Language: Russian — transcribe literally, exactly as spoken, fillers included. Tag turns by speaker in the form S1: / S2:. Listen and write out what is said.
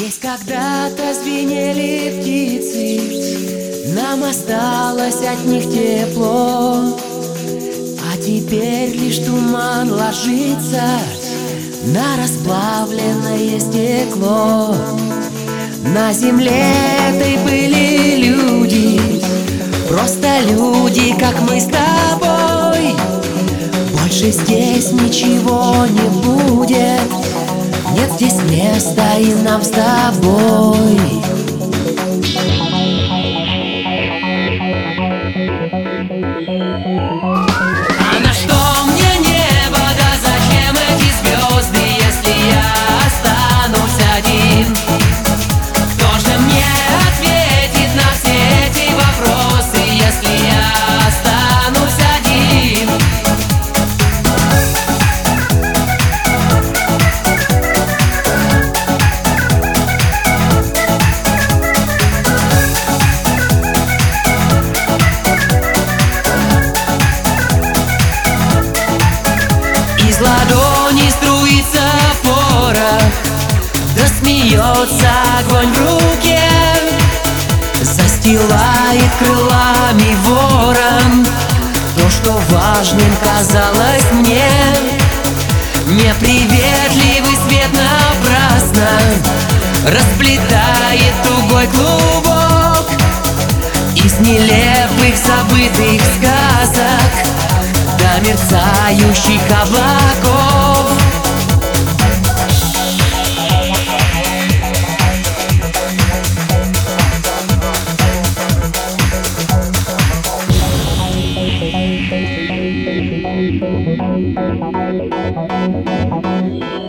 S1: Здесь когда-то звенели птицы, нам осталось от них тепло. А теперь лишь туман ложится на расплавленное стекло. На земле этой были люди, просто люди, как мы с тобой. Больше здесь ничего не будет, нет здесь места и нам с тобой. А на что мне небо, да зачем эти звезды, если я останусь один? Кто же мне ответит на все эти вопросы, если я останусь один? Из ладони струится порох, да смеется огонь в руке, застилает крылами ворон то, что важным казалось мне. Неприветливый свет напрасно расплетает тугой клубок из нелепых забытых сказок до мерцающих облаков.
S2: Thank you.